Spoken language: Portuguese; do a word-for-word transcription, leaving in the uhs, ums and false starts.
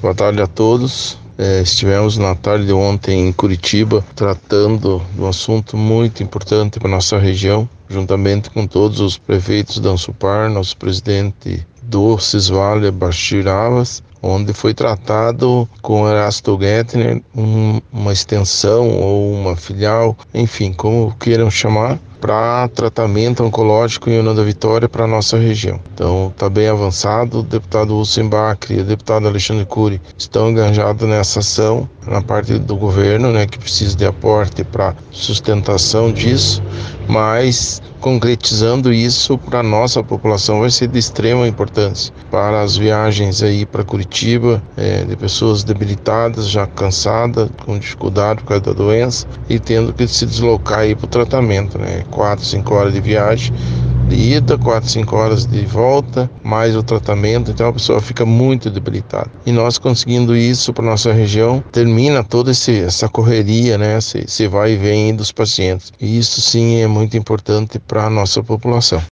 Boa tarde a todos. É, estivemos na tarde de ontem em Curitiba tratando de um assunto muito importante para nossa região, juntamente com todos os prefeitos da Ansupar, nosso presidente do Cisvale, Bashir Abbas, onde foi tratado com Erasto Gettner um, uma extensão ou uma filial, enfim, como queiram chamar, para tratamento oncológico em União da Vitória para a nossa região. Então está bem avançado. O deputado Hussein Bacri e o deputado Alexandre Cury estão engajados nessa ação na parte do governo, né, que precisa de aporte para sustentação disso, mas concretizando isso para a nossa população vai ser de extrema importância para as viagens aí para Curitiba, é, de pessoas debilitadas, já cansadas, com dificuldade por causa da doença e tendo que se deslocar aí para o tratamento, né? Quatro, cinco horas de viagem de ida, quatro, cinco horas de volta, mais o tratamento, então a pessoa fica muito debilitada. E nós conseguindo isso para nossa região, termina toda esse, essa correria, né? Esse, esse vai e vem dos pacientes. E isso sim é muito importante para a nossa população.